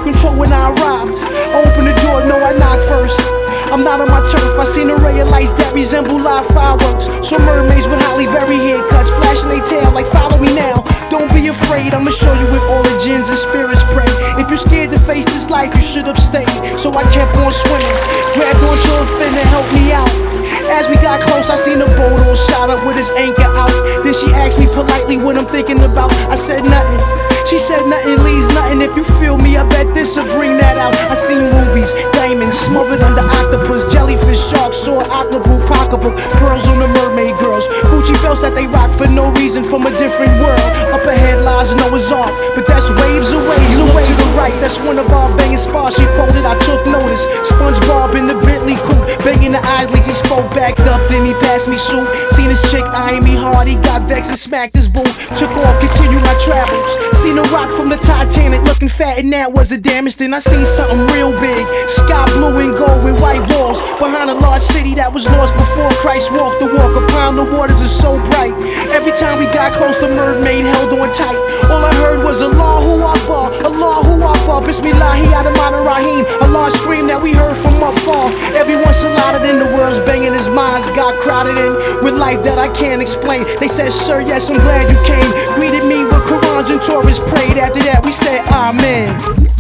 took control when I arrived. I opened the door, no, I knocked first. I'm not on my turf, I seen a ray of lights that resemble live fireworks. So mermaids with Halle Berry haircuts, flashing their tail like follow me now. Don't be afraid, I'ma show you where all the jinns and spirits pray. If you're scared to face this life, you should have stayed. So I kept on swimming, grabbed onto a fin to help me out. As we got close, I seen a boat all shot up with its anchor out. Then she asked me politely what I'm thinking about. I said nothing. She said nothing leaves nothing. If you feel me, I bet this'll bring that out. I seen rubies, diamonds, smothered under octopus, jellyfish, sharks, saw octopus, pocketbook, pearls on the mermaid girls, Gucci belts that they rock for no reason from a different world. Up ahead lies Noah's Ark, but that's waves away. You look to the right, that's one of our banging spots. She quoted, I took notice. SpongeBob in the Bentley coupe, banging the Isleys. He spoke backed up, then he passed me soup. Seen his chick eyeing me hard, he got vexed and smacked his boo. Took off, continued my travels. Seen a rock from the Titanic, looking fat, and that was the damage. Then I seen something real big, sky blue and gold with white walls, behind a large city that was lost before Christ walked the walk. Upon the waters is so bright. Every time we got close, the mermaid held on tight. All I heard was Allahu Akbar, Allahu Akbar, Bismillahi Adamana Rahim. Allah scream that we heard from up far. Everyone saladed in the world's banging, his minds got crowded in with life that I can't explain. They said, sir, yes, I'm glad you came. Greeted me with Qurans and Torahs, prayed. After that we said amen.